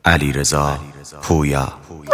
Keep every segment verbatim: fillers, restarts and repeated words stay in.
علیرضا پویا.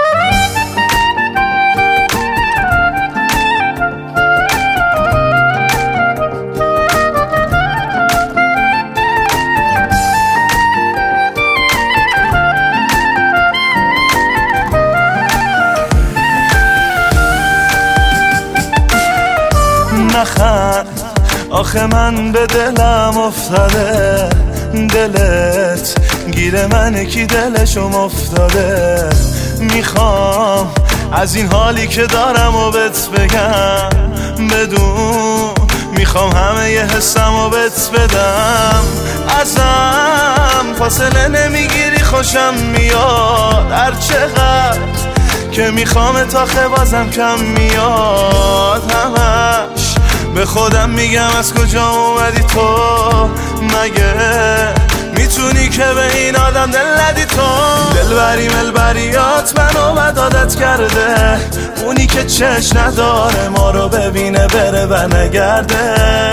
نخند آخه من به دلم افتاده، دلت گیر منه کی دلشم افتاده. میخوام از این حالی که دارم و بهت بگم بدون، میخوام همه ی حسم و بهت بدم. ازم فاصله نمیگیری خوشم میاد، هر چقدر که میخوام تا بازم کم میاد. همش به خودم میگم از کجا اومدی تو، مگه میتونی که به این آدم دل ندی تو؟ دلبری ملبریات منو بد عادت کرده، اونی که چش نداره ما رو ببینه بره و نگرده.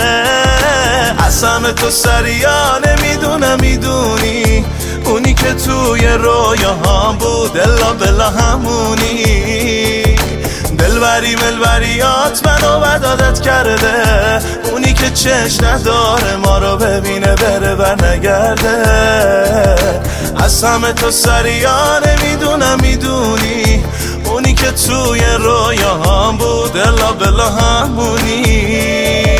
قسم تو سریا نمیدونم میدونی، اونی که توی رویاهام بود الا بلا همونی. دلبری ملبریات منو بد عادت کرده، اونی که چش نداره ما رو ببینه بره و نگرده. از همه تو سریا نمیدونم میدونی، اونی که توی رویاهام بود الا بلا همونی.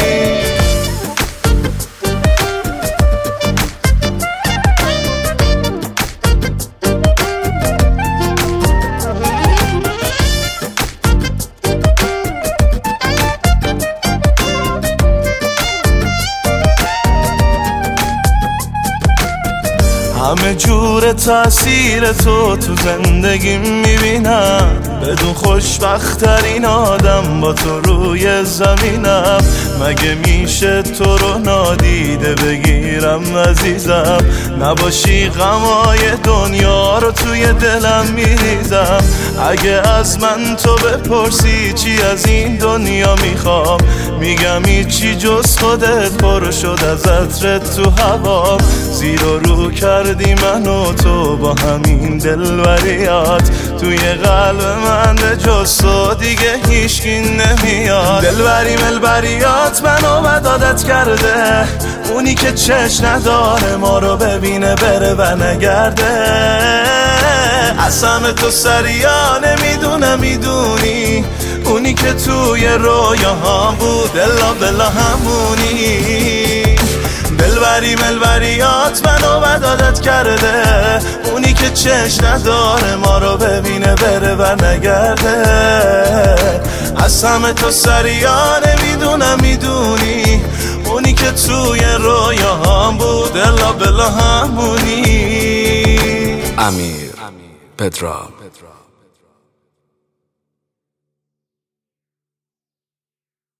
همه جور تأثیر تو تو زندگی میبینم، بدون خوشبخت‌ترین آدم با تو روی زمینم. مگه میشه تو رو نادیده بگیرم عزیزم، نباشی غمای دنیا رو توی دلم میریزم. اگه از من تو بپرسی چی از این دنیا میخوام، میگم هیچی جز خودت، پر شد از عطرت تو هوا. زیر و رو کردی من و تو با همین دلبریات، توی قلب من به جز تو دیگه هیچکی نمیاد. دلبری ملبریات منو بد عادت کرده، اونی که چش نداره ما رو ببینه بره و نگرده. قسم تو سریا نمیدونم میدونی، اونی که توی رویاهام بود الا بلا همونی. دلبری ملبریات منو بد عادت کرده، اونی که چش نداره ما رو ببینه بره و نگرده. از همه تو سریا نمیدونم میدونی، اونی که توی رویاهام بود الا بلا همونی. امیر پدرام.